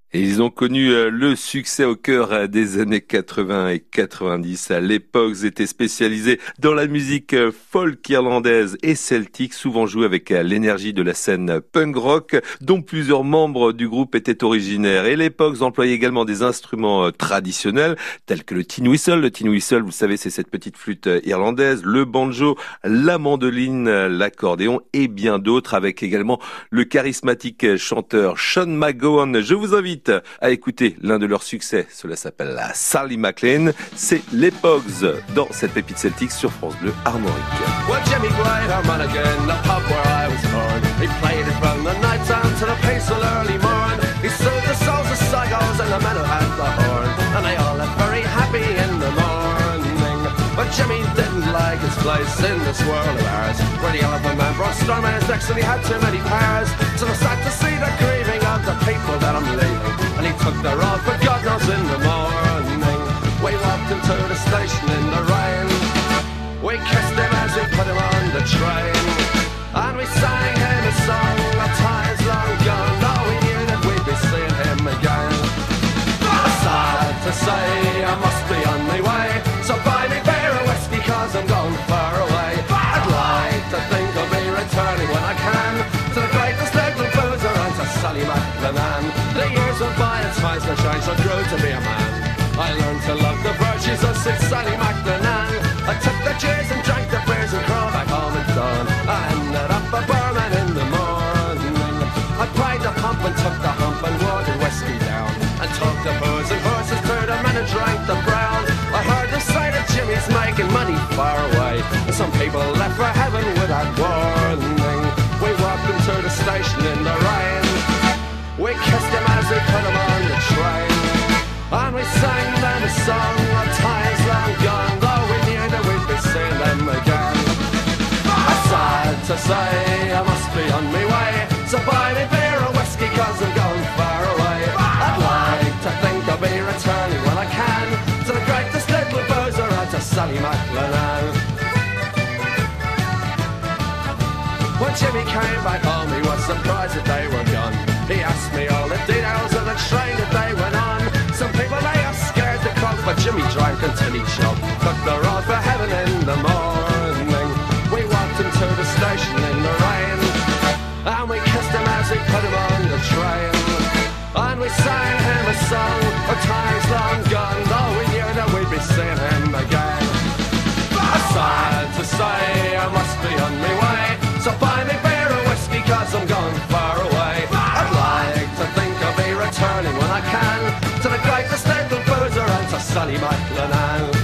Et ils ont connu le succès au cœur des années 80 et 90. À l'époque, ils étaient spécialisés dans la musique folk irlandaise et celtique, souvent jouée avec l'énergie de la scène punk rock, dont plusieurs membres du groupe étaient originaires. Et l'époque employait également des instruments traditionnels, tels que le tin whistle. Le tin whistle, vous savez, c'est cette petite flûte irlandaise, le banjo, la mandoline, l'accordéon et bien d'autres, avec également le charismatique chanteur Sean McGowan. Je vous invite à écouter l'un de leurs succès. Cela s'appelle la Sally MacLaine. C'est les Pogs dans cette pépite celtique sur France Bleu Armorique. Well, Jimmy played harmonica in the pub where I was born. He played it from the night down to the peaceful early morn. He soothed the souls of psychos and the men who had the horn. And they all left very happy in the morning. But Jimmy didn't like his place in this world of ours, where the elephant man brought storming his necks and he had too many powers. So I sad to see the grieving of the people that I'm leaving. And he took their oath, but God knows in the morning we walked into the station in the rain. We kissed him as we put him on the train, and we sang him a song of times long gone. Though we knew that we'd be seeing him again. Sad to say I must be on my way, so buy me beer and whiskey cause I'm going far away. I'd like to think I'll be returning when I can to the greatest little boozer and to Sally MacLaine. The years went by and times no change, so I grew to be a man. I learned to love the virtues of Sid Sally MacLaine. I took the cheers and drank the beers and crawled back home at dawn. I ended up a barman in the morning. I pried the pump and took the hump and watered whiskey down, and took the booze and horses to the men and drank the brown. I heard the sight of Jimmy's making money far away, and some people left for heaven without warning. We walked into the station in the rain. We kissed him as we put him on the train, and we sang them a song of times long gone. Though we knew that we'd be seeing them again. Sad to say I must be on my way, so buy me beer and whiskey cause I'm going far away. I'd like to think I'll be returning when I can to the greatest little boozer and to Sally MacLaine. When Jimmy came back home he was surprised that they were gone. He asked me all the details of the train that they went on. Some people they are scared to croak, but Jimmy drank until he choked. Took the road for heaven in the morning. We walked into the station in the rain, and we kissed him as we put him on the train. And we sang him a song of times long gone, though we knew that we'd be seeing him again. Sad to say I must be on my way, so buy me beer and whiskey cause I'm going far away. I'd like to think I'll be returning when I can to the greatest little boozer and to Sally MacLaine.